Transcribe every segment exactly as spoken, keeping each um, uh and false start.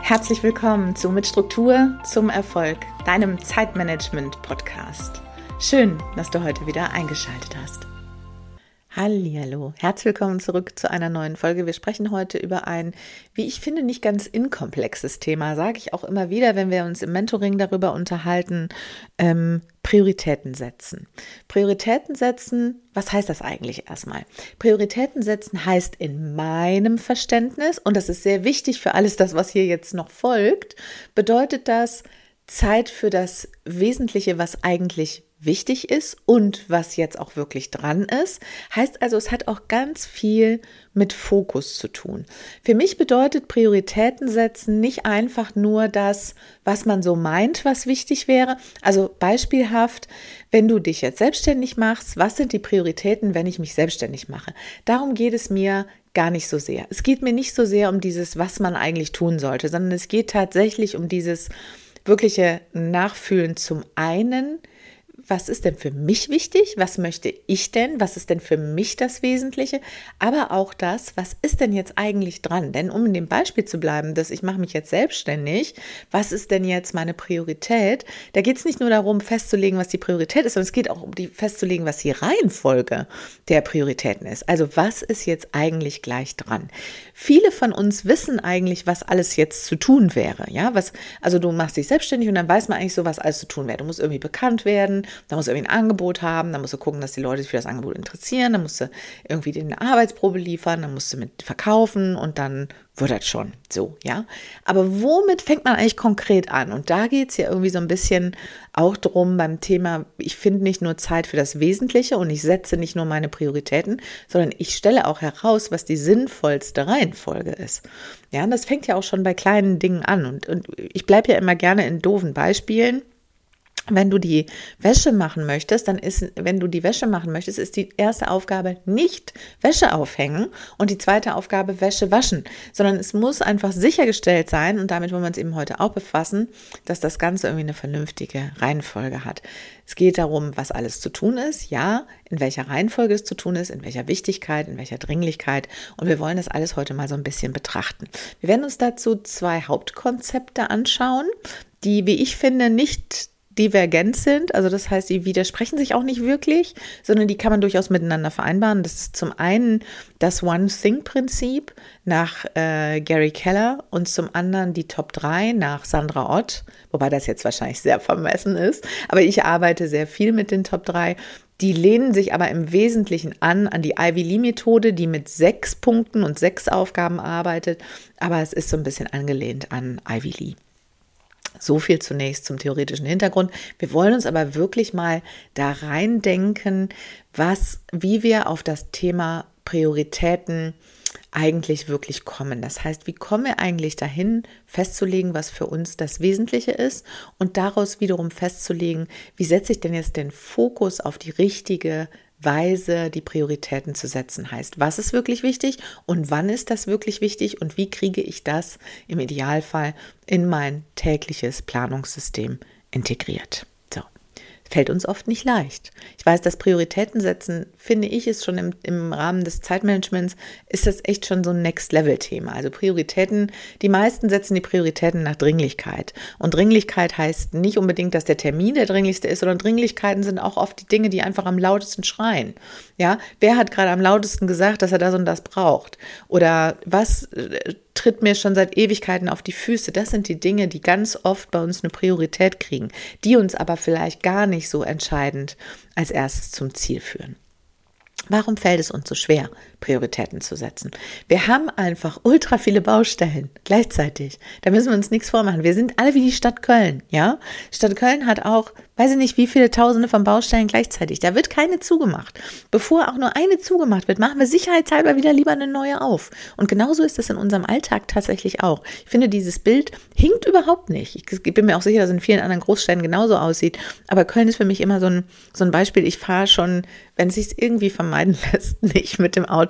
Herzlich willkommen zu Mit Struktur zum Erfolg, deinem Zeitmanagement-Podcast. Schön, dass du heute wieder eingeschaltet hast. Hallihallo, herzlich willkommen zurück zu einer neuen Folge. Wir sprechen heute über ein, wie ich finde, nicht ganz inkomplexes Thema, sage ich auch immer wieder, wenn wir uns im Mentoring darüber unterhalten, ähm, Prioritäten setzen. Prioritäten setzen, was heißt das eigentlich erstmal? Prioritäten setzen heißt in meinem Verständnis, und das ist sehr wichtig für alles das, was hier jetzt noch folgt, bedeutet das Zeit für das Wesentliche, was eigentlich wichtig ist und was jetzt auch wirklich dran ist. Heißt also, es hat auch ganz viel mit Fokus zu tun. Für mich bedeutet Prioritäten setzen nicht einfach nur das, was man so meint, was wichtig wäre. Also beispielhaft, wenn du dich jetzt selbstständig machst, was sind die Prioritäten, wenn ich mich selbstständig mache? Darum geht es mir gar nicht so sehr. Es geht mir nicht so sehr um dieses, was man eigentlich tun sollte, sondern es geht tatsächlich um dieses wirkliche Nachfühlen zum einen. Was ist denn für mich wichtig? Was möchte ich denn? Was ist denn für mich das Wesentliche? Aber auch das, was ist denn jetzt eigentlich dran? Denn um in dem Beispiel zu bleiben, dass ich mache mich jetzt selbstständig, was ist denn jetzt meine Priorität? Da geht es nicht nur darum, festzulegen, was die Priorität ist, sondern es geht auch um die festzulegen, was die Reihenfolge der Prioritäten ist. Also was ist jetzt eigentlich gleich dran? Viele von uns wissen eigentlich, was alles jetzt zu tun wäre. Ja, was, also du machst dich selbstständig und dann weiß man eigentlich so, was alles zu tun wäre. Du musst irgendwie bekannt werden. Da musst du irgendwie ein Angebot haben, da musst du gucken, dass die Leute sich für das Angebot interessieren, dann musst du irgendwie dir eine Arbeitsprobe liefern, dann musst du mit verkaufen und dann wird das schon so, ja. Aber womit fängt man eigentlich konkret an? Und da geht es ja irgendwie so ein bisschen auch drum beim Thema, ich finde nicht nur Zeit für das Wesentliche und ich setze nicht nur meine Prioritäten, sondern ich stelle auch heraus, was die sinnvollste Reihenfolge ist. Ja, und das fängt ja auch schon bei kleinen Dingen an und, und ich bleibe ja immer gerne in doofen Beispielen. Wenn du die Wäsche machen möchtest, dann ist, wenn du die Wäsche machen möchtest, ist die erste Aufgabe nicht Wäsche aufhängen und die zweite Aufgabe Wäsche waschen, sondern es muss einfach sichergestellt sein, und damit wollen wir uns eben heute auch befassen, dass das Ganze irgendwie eine vernünftige Reihenfolge hat. Es geht darum, was alles zu tun ist, ja, in welcher Reihenfolge es zu tun ist, in welcher Wichtigkeit, in welcher Dringlichkeit, und wir wollen das alles heute mal so ein bisschen betrachten. Wir werden uns dazu zwei Hauptkonzepte anschauen, die, wie ich finde, nicht divergent sind, also das heißt, die widersprechen sich auch nicht wirklich, sondern die kann man durchaus miteinander vereinbaren. Das ist zum einen das One-Thing-Prinzip nach äh, Gary Keller und zum anderen die Top drei nach Sandra Ott, wobei das jetzt wahrscheinlich sehr vermessen ist, aber ich arbeite sehr viel mit den Top drei. Die lehnen sich aber im Wesentlichen an, an die Ivy Lee-Methode, die mit sechs Punkten und sechs Aufgaben arbeitet, aber es ist so ein bisschen angelehnt an Ivy Lee. So viel zunächst zum theoretischen Hintergrund. Wir wollen uns aber wirklich mal da reindenken, was, wie wir auf das Thema Prioritäten eigentlich wirklich kommen. Das heißt, wie kommen wir eigentlich dahin, festzulegen, was für uns das Wesentliche ist und daraus wiederum festzulegen, wie setze ich denn jetzt den Fokus auf die richtige Weise, die Prioritäten zu setzen, heißt, was ist wirklich wichtig und wann ist das wirklich wichtig und wie kriege ich das im Idealfall in mein tägliches Planungssystem integriert. So, fällt uns oft nicht leicht. Ich weiß, das Prioritäten setzen, finde ich, ist schon im, im Rahmen des Zeitmanagements, ist das echt schon so ein Next-Level-Thema. Also Prioritäten, die meisten setzen die Prioritäten nach Dringlichkeit. Und Dringlichkeit heißt nicht unbedingt, dass der Termin der dringlichste ist, sondern Dringlichkeiten sind auch oft die Dinge, die einfach am lautesten schreien. Ja, wer hat gerade am lautesten gesagt, dass er das und das braucht? Oder was äh, tritt mir schon seit Ewigkeiten auf die Füße? Das sind die Dinge, die ganz oft bei uns eine Priorität kriegen, die uns aber vielleicht gar nicht so entscheidend als erstes zum Ziel führen. Warum fällt es uns so schwer, Prioritäten zu setzen? Wir haben einfach ultra viele Baustellen gleichzeitig. Da müssen wir uns nichts vormachen. Wir sind alle wie die Stadt Köln, ja? Stadt Köln hat auch, weiß ich nicht, wie viele Tausende von Baustellen gleichzeitig. Da wird keine zugemacht. Bevor auch nur eine zugemacht wird, machen wir sicherheitshalber wieder lieber eine neue auf. Und genauso ist es in unserem Alltag tatsächlich auch. Ich finde, dieses Bild hinkt überhaupt nicht. Ich bin mir auch sicher, dass es in vielen anderen Großstädten genauso aussieht. Aber Köln ist für mich immer so ein, so ein Beispiel. Ich fahre schon, wenn es sich irgendwie vermeiden lässt, nicht mit dem Auto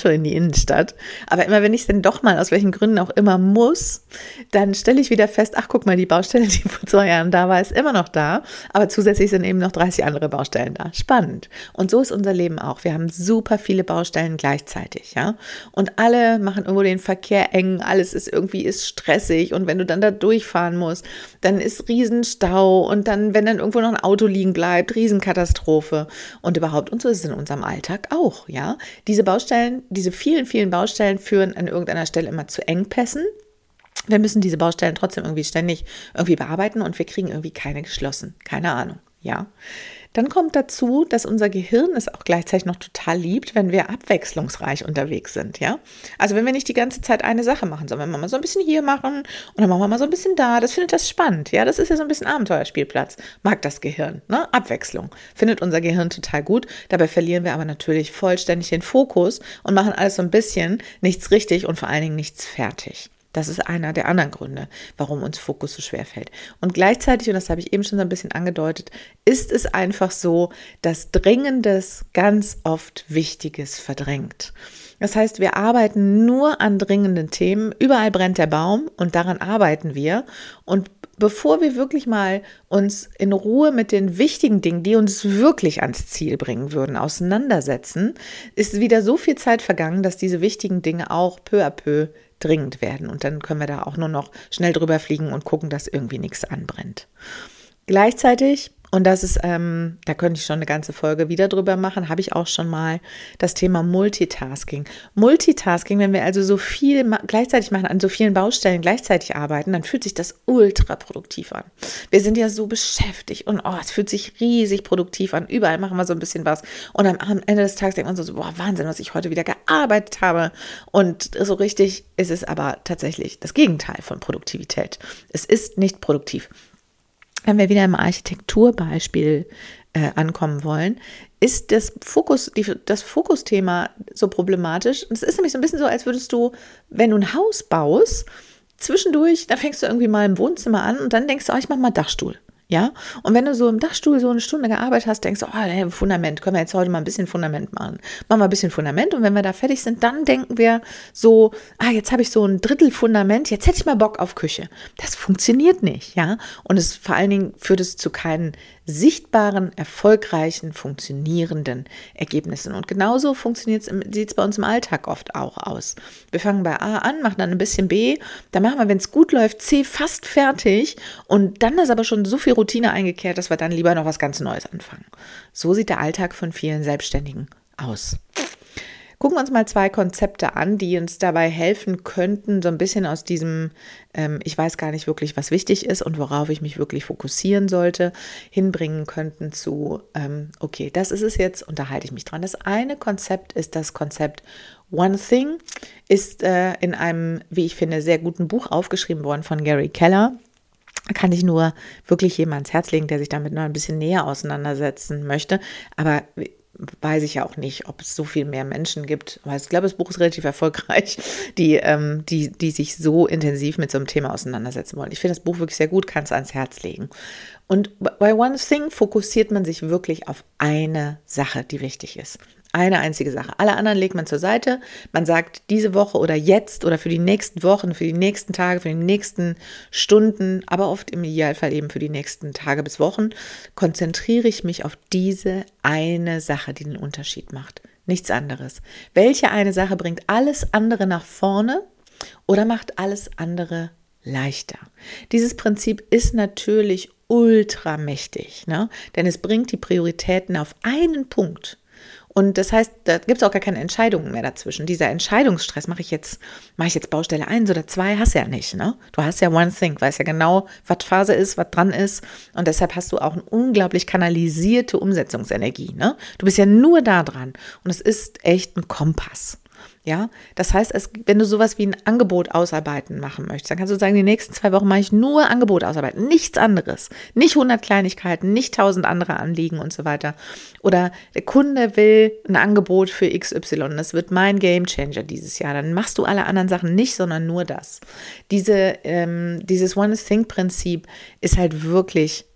Auto in die Innenstadt. Aber immer wenn ich es dann doch mal, aus welchen Gründen auch immer muss, dann stelle ich wieder fest, ach guck mal, die Baustelle, die vor zwei Jahren da war, ist immer noch da. Aber zusätzlich sind eben noch dreißig andere Baustellen da. Spannend. Und so ist unser Leben auch. Wir haben super viele Baustellen gleichzeitig, ja. Und alle machen irgendwo den Verkehr eng, alles ist irgendwie ist stressig. Und wenn du dann da durchfahren musst, dann ist Riesenstau. Und dann, wenn dann irgendwo noch ein Auto liegen bleibt, Riesenkatastrophe. Und überhaupt, und so ist es in unserem Alltag auch, ja. Diese Baustellen, diese vielen, vielen Baustellen führen an irgendeiner Stelle immer zu Engpässen. Wir müssen diese Baustellen trotzdem irgendwie ständig irgendwie bearbeiten und wir kriegen irgendwie keine geschlossen. Keine Ahnung, ja. Dann kommt dazu, dass unser Gehirn es auch gleichzeitig noch total liebt, wenn wir abwechslungsreich unterwegs sind, ja. Also wenn wir nicht die ganze Zeit eine Sache machen, sondern wenn wir mal so ein bisschen hier machen und dann machen wir mal so ein bisschen da, das findet das spannend, ja. Das ist ja so ein bisschen Abenteuerspielplatz, mag das Gehirn, ne? Abwechslung, findet unser Gehirn total gut. Dabei verlieren wir aber natürlich vollständig den Fokus und machen alles so ein bisschen, nichts richtig und vor allen Dingen nichts fertig. Das ist einer der anderen Gründe, warum uns Fokus so schwer fällt. Und gleichzeitig, und das habe ich eben schon so ein bisschen angedeutet, ist es einfach so, dass Dringendes ganz oft Wichtiges verdrängt. Das heißt, wir arbeiten nur an dringenden Themen. Überall brennt der Baum und daran arbeiten wir. Und bevor wir wirklich mal uns in Ruhe mit den wichtigen Dingen, die uns wirklich ans Ziel bringen würden, auseinandersetzen, ist wieder so viel Zeit vergangen, dass diese wichtigen Dinge auch peu à peu dringend werden. Und dann können wir da auch nur noch schnell drüber fliegen und gucken, dass irgendwie nichts anbrennt. Gleichzeitig, und das ist, ähm, da könnte ich schon eine ganze Folge wieder drüber machen, habe ich auch schon mal das Thema Multitasking. Multitasking, wenn wir also so viel ma- gleichzeitig machen, an so vielen Baustellen gleichzeitig arbeiten, dann fühlt sich das ultra produktiv an. Wir sind ja so beschäftigt und oh, es fühlt sich riesig produktiv an. Überall machen wir so ein bisschen was. Und am, am Ende des Tages denkt man so, boah, Wahnsinn, was ich heute wieder gearbeitet habe. Und so richtig ist es aber tatsächlich das Gegenteil von Produktivität. Es ist nicht produktiv. Wenn wir wieder im Architekturbeispiel äh, ankommen wollen, ist das Fokus, die, das Fokusthema so problematisch. Es ist nämlich so ein bisschen so, als würdest du, wenn du ein Haus baust, zwischendurch, da fängst du irgendwie mal im Wohnzimmer an und dann denkst du, oh, ich mach mal Dachstuhl. Ja, und wenn du so im Dachstuhl so eine Stunde gearbeitet hast, denkst du, oh, nee, Fundament, können wir jetzt heute mal ein bisschen Fundament machen. Machen wir ein bisschen Fundament und wenn wir da fertig sind, dann denken wir so, ah, jetzt habe ich so ein Drittel Fundament, jetzt hätte ich mal Bock auf Küche. Das funktioniert nicht, ja. Und es vor allen Dingen führt es zu keinen sichtbaren, erfolgreichen, funktionierenden Ergebnissen. Und genauso funktioniert es, sieht es bei uns im Alltag oft auch aus. Wir fangen bei A an, machen dann ein bisschen B, dann machen wir, wenn es gut läuft, C fast fertig und dann ist aber schon so viel Routine eingekehrt, dass wir dann lieber noch was ganz Neues anfangen. So sieht der Alltag von vielen Selbstständigen aus. Gucken wir uns mal zwei Konzepte an, die uns dabei helfen könnten, so ein bisschen aus diesem, ähm, ich weiß gar nicht wirklich, was wichtig ist und worauf ich mich wirklich fokussieren sollte, hinbringen könnten zu, ähm, okay, das ist es jetzt, und da halte ich mich dran. Das eine Konzept ist das Konzept One Thing, ist äh, in einem, wie ich finde, sehr guten Buch aufgeschrieben worden von Gary Keller. Kann ich nur wirklich jedem ans Herz legen, der sich damit noch ein bisschen näher auseinandersetzen möchte, aber weiß ich ja auch nicht, ob es so viel mehr Menschen gibt. Aber ich glaube, das Buch ist relativ erfolgreich, die, ähm, die, die sich so intensiv mit so einem Thema auseinandersetzen wollen. Ich finde das Buch wirklich sehr gut, kann es ans Herz legen. Und bei One Thing fokussiert man sich wirklich auf eine Sache, die wichtig ist. Eine einzige Sache. Alle anderen legt man zur Seite. Man sagt, diese Woche oder jetzt oder für die nächsten Wochen, für die nächsten Tage, für die nächsten Stunden, aber oft im Idealfall eben für die nächsten Tage bis Wochen, konzentriere ich mich auf diese eine Sache, die den Unterschied macht. Nichts anderes. Welche eine Sache bringt alles andere nach vorne oder macht alles andere leichter? Dieses Prinzip ist natürlich ultramächtig, ne? Denn es bringt die Prioritäten auf einen Punkt. Und das heißt, da gibt es auch gar keine Entscheidungen mehr dazwischen. Dieser Entscheidungsstress, mache ich jetzt, mache ich jetzt Baustelle eins oder zwei, hast du ja nicht, ne? Du hast ja One Thing, weißt ja genau, was Phase ist, was dran ist. Und deshalb hast du auch eine unglaublich kanalisierte Umsetzungsenergie, ne? Du bist ja nur da dran. Und es ist echt ein Kompass. Ja, das heißt, es, wenn du sowas wie ein Angebot ausarbeiten machen möchtest, dann kannst du sagen, die nächsten zwei Wochen mache ich nur Angebot ausarbeiten, nichts anderes, nicht hundert Kleinigkeiten, nicht tausend andere Anliegen und so weiter. Oder der Kunde will ein Angebot für X Y, das wird mein Gamechanger dieses Jahr, dann machst du alle anderen Sachen nicht, sondern nur das. Diese, ähm, dieses One-Think-Prinzip ist halt wirklich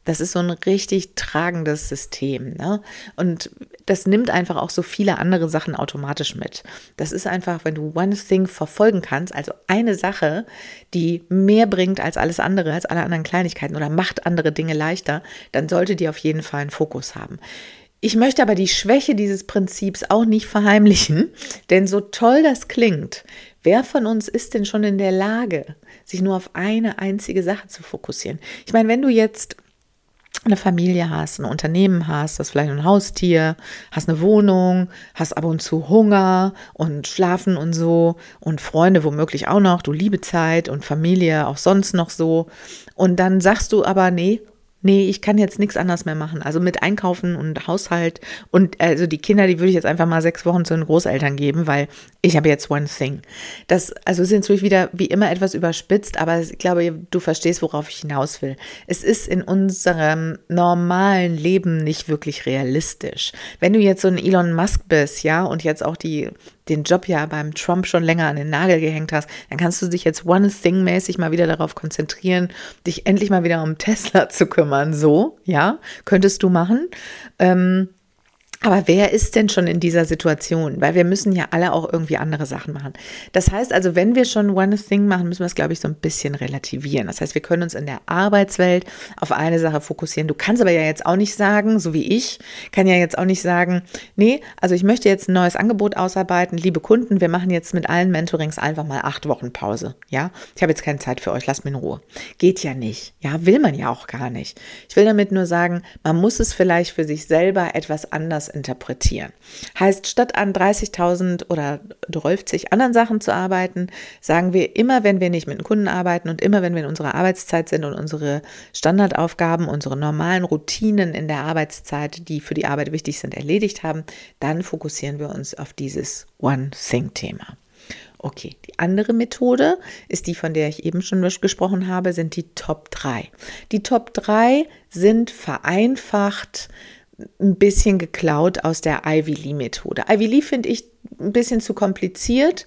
Das ist so ein richtig tragendes System, ne? Und das nimmt einfach auch so viele andere Sachen automatisch mit. Das ist einfach, wenn du One Thing verfolgen kannst, also eine Sache, die mehr bringt als alles andere, als alle anderen Kleinigkeiten oder macht andere Dinge leichter, dann sollte die auf jeden Fall einen Fokus haben. Ich möchte aber die Schwäche dieses Prinzips auch nicht verheimlichen, denn so toll das klingt, wer von uns ist denn schon in der Lage, sich nur auf eine einzige Sache zu fokussieren? Ich meine, wenn du jetzt eine Familie hast, ein Unternehmen hast, hast vielleicht ein Haustier, hast eine Wohnung, hast ab und zu Hunger und Schlafen und so und Freunde womöglich auch noch, du Liebezeit und Familie auch sonst noch so und dann sagst du aber, nee, Nee, ich kann jetzt nichts anderes mehr machen. Also mit Einkaufen und Haushalt und also die Kinder, die würde ich jetzt einfach mal sechs Wochen zu den Großeltern geben, weil ich habe jetzt One Thing. Das also ist natürlich wieder wie immer etwas überspitzt, aber ich glaube, du verstehst, worauf ich hinaus will. Es ist in unserem normalen Leben nicht wirklich realistisch. Wenn du jetzt so ein Elon Musk bist, ja, und jetzt auch die den Job ja beim Trump schon länger an den Nagel gehängt hast, dann kannst du dich jetzt One-Thing-mäßig mal wieder darauf konzentrieren, dich endlich mal wieder um Tesla zu kümmern. So, ja, könntest du machen. Ähm, Aber wer ist denn schon in dieser Situation? Weil wir müssen ja alle auch irgendwie andere Sachen machen. Das heißt also, wenn wir schon One Thing machen, müssen wir es, glaube ich, so ein bisschen relativieren. Das heißt, wir können uns in der Arbeitswelt auf eine Sache fokussieren. Du kannst aber ja jetzt auch nicht sagen, so wie ich, kann ja jetzt auch nicht sagen, nee, also ich möchte jetzt ein neues Angebot ausarbeiten. Liebe Kunden, wir machen jetzt mit allen Mentorings einfach mal acht Wochen Pause. Ja, ich habe jetzt keine Zeit für euch, lasst mich in Ruhe. Geht ja nicht. Ja, will man ja auch gar nicht. Ich will damit nur sagen, man muss es vielleicht für sich selber etwas anders interpretieren. Heißt, statt an dreißigtausend oder dreißig anderen Sachen zu arbeiten, sagen wir immer, wenn wir nicht mit einem Kunden arbeiten und immer, wenn wir in unserer Arbeitszeit sind und unsere Standardaufgaben, unsere normalen Routinen in der Arbeitszeit, die für die Arbeit wichtig sind, erledigt haben, dann fokussieren wir uns auf dieses One-Thing-Thema. Okay, die andere Methode ist die, von der ich eben schon gesprochen habe, sind die Top drei. Die Top drei sind vereinfacht ein bisschen geklaut aus der Ivy Lee-Methode. Ivy Lee finde ich ein bisschen zu kompliziert.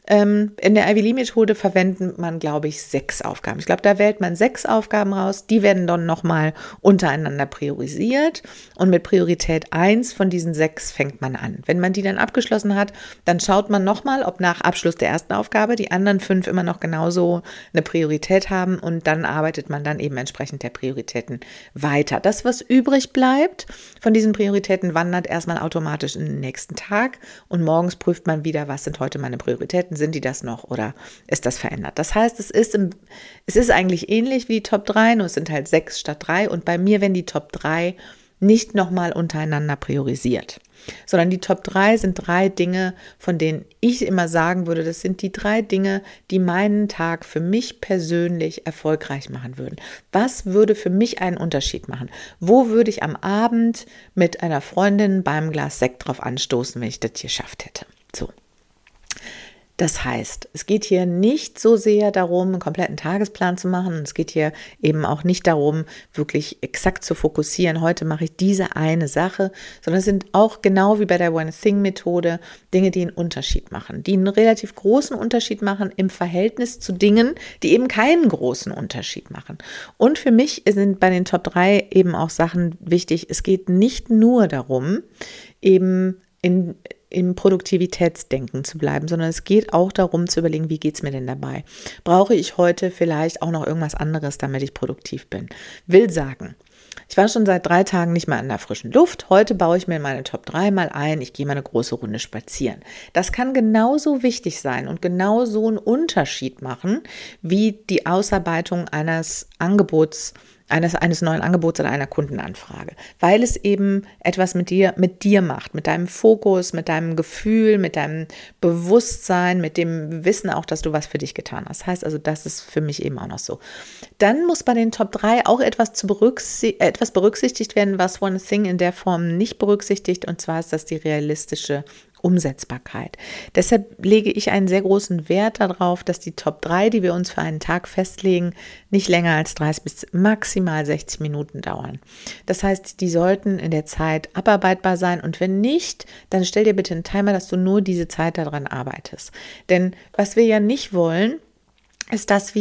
In der Ivy Lee-Methode verwendet man, glaube ich, sechs Aufgaben. Ich glaube, da wählt man sechs Aufgaben raus. Die werden dann nochmal untereinander priorisiert. Und mit Priorität eins von diesen sechs fängt man an. Wenn man die dann abgeschlossen hat, dann schaut man nochmal, ob nach Abschluss der ersten Aufgabe die anderen fünf immer noch genauso eine Priorität haben. Und dann arbeitet man dann eben entsprechend der Prioritäten weiter. Das, was übrig bleibt von diesen Prioritäten, wandert erstmal automatisch in den nächsten Tag. Und morgens prüft man wieder, was sind heute meine Prioritäten. Sind die das noch oder ist das verändert? Das heißt, es ist, im, es ist eigentlich ähnlich wie die Top drei, nur es sind halt sechs statt drei. Und bei mir werden die Top drei nicht nochmal untereinander priorisiert, sondern die Top drei sind drei Dinge, von denen ich immer sagen würde, das sind die drei Dinge, die meinen Tag für mich persönlich erfolgreich machen würden. Was würde für mich einen Unterschied machen? Wo würde ich am Abend mit einer Freundin beim Glas Sekt drauf anstoßen, wenn ich das geschafft hätte? So. Das heißt, es geht hier nicht so sehr darum, einen kompletten Tagesplan zu machen. Und es geht hier eben auch nicht darum, wirklich exakt zu fokussieren. Heute mache ich diese eine Sache, sondern es sind auch genau wie bei der One-Thing-Methode Dinge, die einen Unterschied machen, die einen relativ großen Unterschied machen im Verhältnis zu Dingen, die eben keinen großen Unterschied machen. Und für mich sind bei den Top drei eben auch Sachen wichtig. Es geht nicht nur darum, eben in im Produktivitätsdenken zu bleiben, sondern es geht auch darum zu überlegen, wie geht es mir denn dabei? Brauche ich heute vielleicht auch noch irgendwas anderes, damit ich produktiv bin? Will sagen, ich war schon seit drei Tagen nicht mehr an der frischen Luft. Heute baue ich mir meine Top drei mal ein. Ich gehe mal eine große Runde spazieren. Das kann genauso wichtig sein und genauso einen Unterschied machen, wie die Ausarbeitung eines Angebots, Eines, eines neuen Angebots oder einer Kundenanfrage, weil es eben etwas mit dir, mit dir macht, mit deinem Fokus, mit deinem Gefühl, mit deinem Bewusstsein, mit dem Wissen auch, dass du was für dich getan hast. Das heißt also, das ist für mich eben auch noch so. Dann muss bei den Top drei auch etwas, zu berücksichtigt, etwas berücksichtigt werden, was One Thing in der Form nicht berücksichtigt, und zwar ist das die realistische Umsetzbarkeit. Deshalb lege ich einen sehr großen Wert darauf, dass die Top drei, die wir uns für einen Tag festlegen, nicht länger als dreißig bis maximal sechzig Minuten dauern. Das heißt, die sollten in der Zeit abarbeitbar sein, und wenn nicht, dann stell dir bitte einen Timer, dass du nur diese Zeit daran arbeitest. Denn was wir ja nicht wollen, ist, dass wir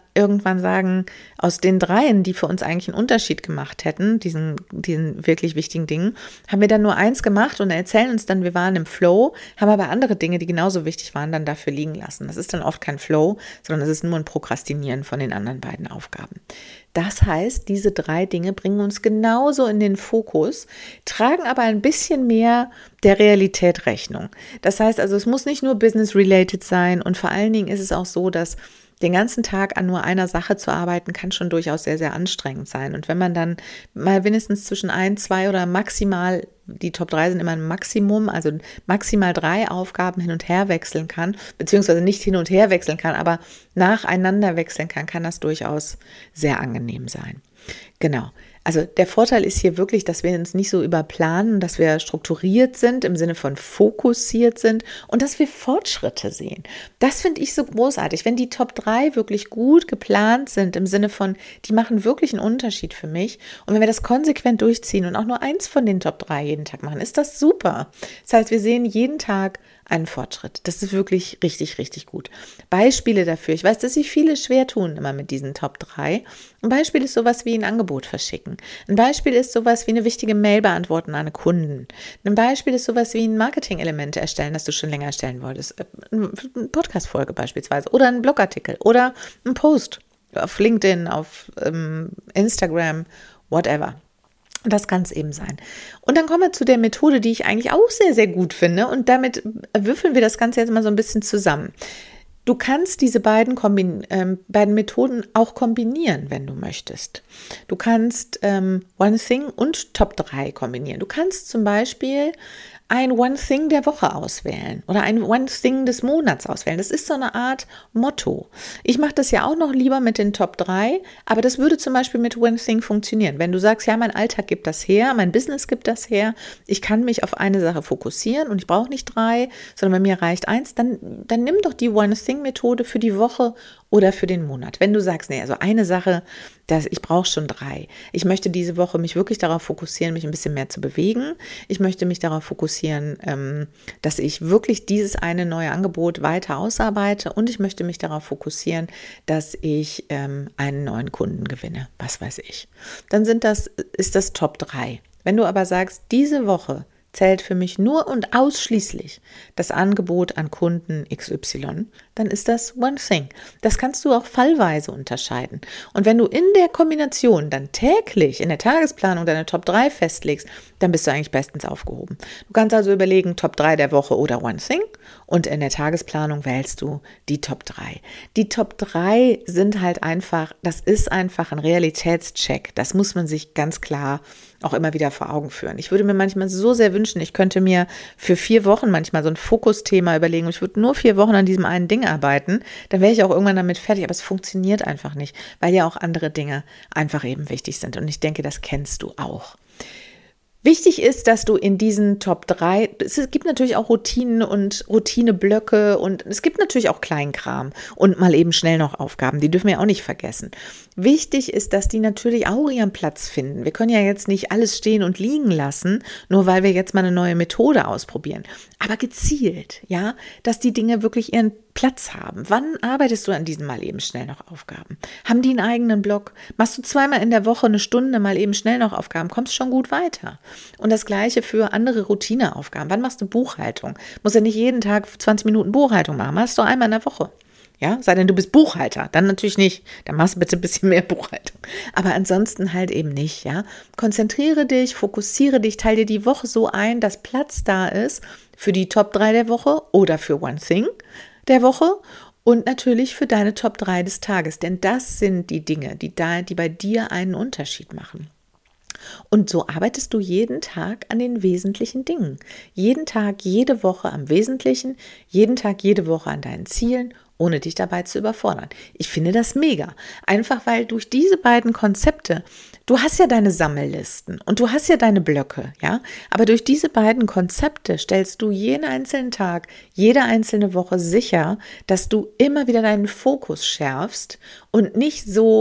irgendwann sagen, aus den dreien, die für uns eigentlich einen Unterschied gemacht hätten, diesen, diesen wirklich wichtigen Dingen, haben wir dann nur eins gemacht und erzählen uns dann, wir waren im Flow, haben aber andere Dinge, die genauso wichtig waren, dann dafür liegen lassen. Das ist dann oft kein Flow, sondern es ist nur ein Prokrastinieren von den anderen beiden Aufgaben. Das heißt, diese drei Dinge bringen uns genauso in den Fokus, tragen aber ein bisschen mehr der Realität Rechnung. Das heißt also, es muss nicht nur business-related sein und vor allen Dingen ist es auch so, dass den ganzen Tag an nur einer Sache zu arbeiten, kann schon durchaus sehr, sehr anstrengend sein. Und wenn man dann mal wenigstens zwischen ein, zwei oder maximal, die Top drei sind immer ein Maximum, also maximal drei Aufgaben hin und her wechseln kann, beziehungsweise nicht hin und her wechseln kann, aber nacheinander wechseln kann, kann das durchaus sehr angenehm sein. Genau. Also der Vorteil ist hier wirklich, dass wir uns nicht so überplanen, dass wir strukturiert sind, im Sinne von fokussiert sind und dass wir Fortschritte sehen. Das finde ich so großartig, wenn die Top drei wirklich gut geplant sind, im Sinne von, die machen wirklich einen Unterschied für mich. Und wenn wir das konsequent durchziehen und auch nur eins von den Top drei jeden Tag machen, ist das super. Das heißt, wir sehen jeden Tag einen Fortschritt. Das ist wirklich richtig, richtig gut. Beispiele dafür. Ich weiß, dass sich viele schwer tun immer mit diesen Top drei. Ein Beispiel ist sowas wie ein Angebot verschicken. Ein Beispiel ist sowas wie eine wichtige Mail beantworten an einen Kunden. Ein Beispiel ist sowas wie ein Marketing-Element erstellen, das du schon länger erstellen wolltest. Eine Podcast-Folge beispielsweise oder ein Blogartikel oder ein Post auf LinkedIn, auf ähm, Instagram, whatever. Das kann es eben sein. Und dann kommen wir zu der Methode, die ich eigentlich auch sehr, sehr gut finde. Und damit würfeln wir das Ganze jetzt mal so ein bisschen zusammen. Du kannst diese beiden, Kombin- äh, beiden Methoden auch kombinieren, wenn du möchtest. Du kannst ähm, One Thing und Top drei kombinieren. Du kannst zum Beispiel ein One Thing der Woche auswählen oder ein One Thing des Monats auswählen. Das ist so eine Art Motto. Ich mache das ja auch noch lieber mit den Top drei, aber das würde zum Beispiel mit One Thing funktionieren. Wenn du sagst, ja, mein Alltag gibt das her, mein Business gibt das her, ich kann mich auf eine Sache fokussieren und ich brauche nicht drei, sondern bei mir reicht eins, dann, dann nimm doch die One Thing Methode für die Woche oder für den Monat. Wenn du sagst, nee, also eine Sache, das, ich brauche schon drei. Ich möchte diese Woche mich wirklich darauf fokussieren, mich ein bisschen mehr zu bewegen. Ich möchte mich darauf fokussieren, ähm, dass ich wirklich dieses eine neue Angebot weiter ausarbeite und ich möchte mich darauf fokussieren, dass ich ähm, einen neuen Kunden gewinne, was weiß ich. Dann sind das, ist das Top drei. Wenn du aber sagst, diese Woche zählt für mich nur und ausschließlich das Angebot an Kunden X Y, dann ist das One Thing. Das kannst du auch fallweise unterscheiden. Und wenn du in der Kombination dann täglich in der Tagesplanung deine Top drei festlegst, dann bist du eigentlich bestens aufgehoben. Du kannst also überlegen, Top drei der Woche oder One Thing und in der Tagesplanung wählst du die Top drei. Die Top drei sind halt einfach, das ist einfach ein Realitätscheck. Das muss man sich ganz klar auch immer wieder vor Augen führen. Ich würde mir manchmal so sehr wünschen, ich könnte mir für vier Wochen manchmal so ein Fokusthema überlegen und ich würde nur vier Wochen an diesem einen Ding arbeiten, dann wäre ich auch irgendwann damit fertig, aber es funktioniert einfach nicht, weil ja auch andere Dinge einfach eben wichtig sind und ich denke, das kennst du auch. Wichtig ist, dass du in diesen Top drei, es gibt natürlich auch Routinen und Routineblöcke und es gibt natürlich auch Kleinkram und mal eben schnell noch Aufgaben, die dürfen wir auch nicht vergessen. Wichtig ist, dass die natürlich auch ihren Platz finden. Wir können ja jetzt nicht alles stehen und liegen lassen, nur weil wir jetzt mal eine neue Methode ausprobieren. Aber gezielt, ja, dass die Dinge wirklich ihren Platz haben. Wann arbeitest du an diesen mal eben schnell noch Aufgaben? Haben die einen eigenen Blog? Machst du zweimal in der Woche eine Stunde mal eben schnell noch Aufgaben? Kommst schon gut weiter. Und das Gleiche für andere Routineaufgaben. Wann machst du Buchhaltung? Muss ja nicht jeden Tag zwanzig Minuten Buchhaltung machen. Machst du einmal in der Woche. Ja, sei denn du bist Buchhalter, dann natürlich nicht. Dann machst du bitte ein bisschen mehr Buchhaltung. Aber ansonsten halt eben nicht, ja. Konzentriere dich, fokussiere dich, teile dir die Woche so ein, dass Platz da ist für die Top drei der Woche oder für One Thing der Woche und natürlich für deine Top drei des Tages. Denn das sind die Dinge, die, da, die bei dir einen Unterschied machen. Und so arbeitest du jeden Tag an den wesentlichen Dingen. Jeden Tag, jede Woche am Wesentlichen, jeden Tag, jede Woche an deinen Zielen, ohne dich dabei zu überfordern. Ich finde das mega. Einfach weil durch diese beiden Konzepte, du hast ja deine Sammellisten und du hast ja deine Blöcke, ja, aber durch diese beiden Konzepte stellst du jeden einzelnen Tag, jede einzelne Woche sicher, dass du immer wieder deinen Fokus schärfst und nicht so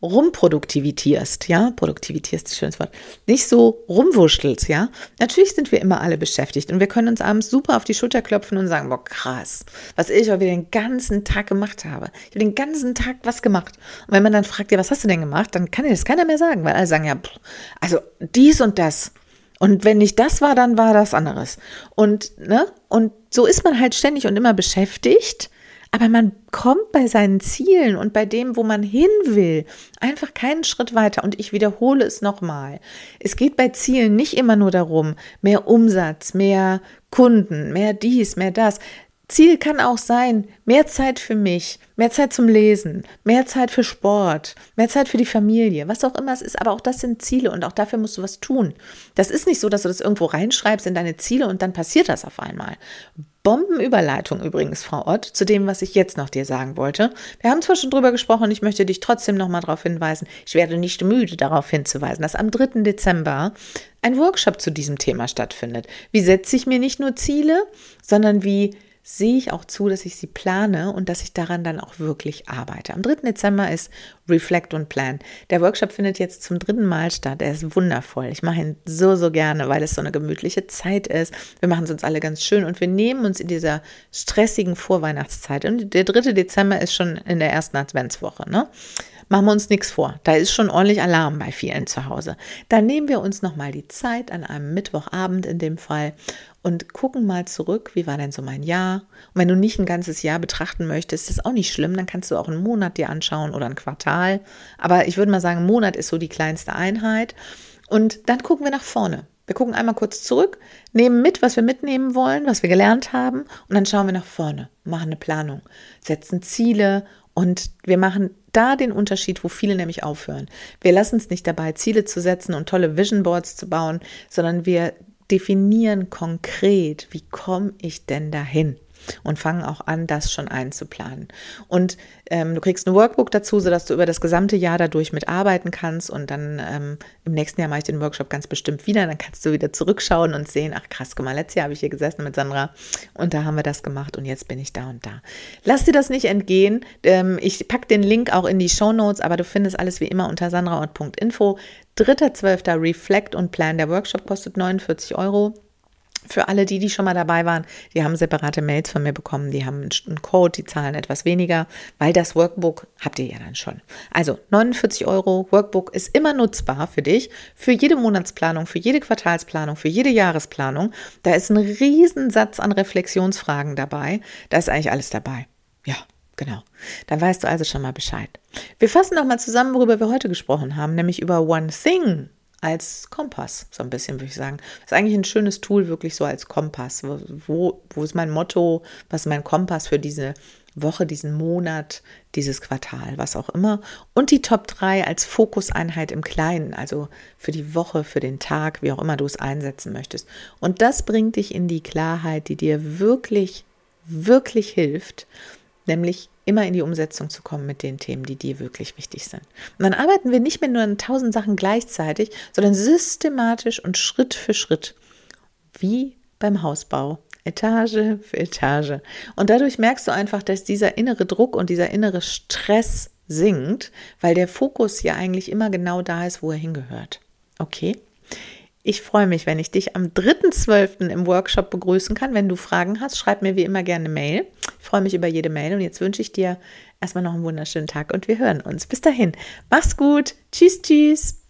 rumproduktivitierst, ja, produktivitierst ist ein schönes Wort, nicht so rumwurschtelst, ja. Natürlich sind wir immer alle beschäftigt und wir können uns abends super auf die Schulter klopfen und sagen, boah, krass, was ich heute den ganzen Tag gemacht habe. Ich habe den ganzen Tag was gemacht. Und wenn man dann fragt, ja, was hast du denn gemacht, dann kann dir das keiner mehr sagen, weil alle sagen, ja, also dies und das. Und wenn nicht das war, dann war das anderes. Und, ne, und so ist man halt ständig und immer beschäftigt. Aber man kommt bei seinen Zielen und bei dem, wo man hin will, einfach keinen Schritt weiter. Und ich wiederhole es nochmal. Es geht bei Zielen nicht immer nur darum, mehr Umsatz, mehr Kunden, mehr dies, mehr das. Ziel kann auch sein, mehr Zeit für mich, mehr Zeit zum Lesen, mehr Zeit für Sport, mehr Zeit für die Familie, was auch immer es ist. Aber auch das sind Ziele und auch dafür musst du was tun. Das ist nicht so, dass du das irgendwo reinschreibst in deine Ziele und dann passiert das auf einmal. Bombenüberleitung übrigens, Frau Ott, zu dem, was ich jetzt noch dir sagen wollte. Wir haben zwar schon drüber gesprochen, ich möchte dich trotzdem noch mal darauf hinweisen, ich werde nicht müde darauf hinzuweisen, dass am dritten Dezember ein Workshop zu diesem Thema stattfindet. Wie setze ich mir nicht nur Ziele, sondern wie sehe ich auch zu, dass ich sie plane und dass ich daran dann auch wirklich arbeite. Am dritten Dezember ist Reflect und Plan. Der Workshop findet jetzt zum dritten Mal statt. Er ist wundervoll. Ich mache ihn so, so gerne, weil es so eine gemütliche Zeit ist. Wir machen es uns alle ganz schön und wir nehmen uns in dieser stressigen Vorweihnachtszeit. Und der dritte Dezember ist schon in der ersten Adventswoche, ne? Machen wir uns nichts vor. Da ist schon ordentlich Alarm bei vielen zu Hause. Dann nehmen wir uns nochmal die Zeit an einem Mittwochabend in dem Fall und gucken mal zurück, wie war denn so mein Jahr? Und wenn du nicht ein ganzes Jahr betrachten möchtest, ist das auch nicht schlimm, dann kannst du auch einen Monat dir anschauen oder ein Quartal. Aber ich würde mal sagen, ein Monat ist so die kleinste Einheit. Und dann gucken wir nach vorne. Wir gucken einmal kurz zurück, nehmen mit, was wir mitnehmen wollen, was wir gelernt haben und dann schauen wir nach vorne, machen eine Planung, setzen Ziele und wir machen da den Unterschied, wo viele nämlich aufhören. Wir lassen es nicht dabei, Ziele zu setzen und tolle Vision Boards zu bauen, sondern wir definieren konkret, wie komme ich denn dahin? Und fangen auch an, das schon einzuplanen. Und ähm, du kriegst ein Workbook dazu, sodass du über das gesamte Jahr dadurch mitarbeiten kannst und dann ähm, im nächsten Jahr mache ich den Workshop ganz bestimmt wieder. Dann kannst du wieder zurückschauen und sehen, ach krass, guck mal, letztes Jahr habe ich hier gesessen mit Sandra und da haben wir das gemacht und jetzt bin ich da und da. Lass dir das nicht entgehen. Ähm, ich packe den Link auch in die Shownotes, aber du findest alles wie immer unter sandraort punkt info. dritter zwölfter Reflect und Plan. Der Workshop kostet neunundvierzig Euro. Für alle die, die schon mal dabei waren, die haben separate Mails von mir bekommen, die haben einen Code, die zahlen etwas weniger, weil das Workbook habt ihr ja dann schon. Also neunundvierzig Euro, Workbook ist immer nutzbar für dich, für jede Monatsplanung, für jede Quartalsplanung, für jede Jahresplanung. Da ist ein Riesensatz an Reflexionsfragen dabei, da ist eigentlich alles dabei. Ja, genau. Dann weißt du also schon mal Bescheid. Wir fassen nochmal zusammen, worüber wir heute gesprochen haben, nämlich über One Thing. Als Kompass, so ein bisschen würde ich sagen. Das ist eigentlich ein schönes Tool, wirklich so als Kompass. Wo, wo ist mein Motto, was ist mein Kompass für diese Woche, diesen Monat, dieses Quartal, was auch immer. Und die Top drei als Fokuseinheit im Kleinen, also für die Woche, für den Tag, wie auch immer du es einsetzen möchtest. Und das bringt dich in die Klarheit, die dir wirklich, wirklich hilft, nämlich immer in die Umsetzung zu kommen mit den Themen, die dir wirklich wichtig sind. Und dann arbeiten wir nicht mehr nur an tausend Sachen gleichzeitig, sondern systematisch und Schritt für Schritt, wie beim Hausbau, Etage für Etage. Und dadurch merkst du einfach, dass dieser innere Druck und dieser innere Stress sinkt, weil der Fokus ja eigentlich immer genau da ist, wo er hingehört. Okay? Ich freue mich, wenn ich dich am dritten zwölften im Workshop begrüßen kann. Wenn du Fragen hast, schreib mir wie immer gerne eine Mail. Ich freue mich über jede Mail und jetzt wünsche ich dir erstmal noch einen wunderschönen Tag und wir hören uns. Bis dahin, mach's gut. Tschüss, tschüss.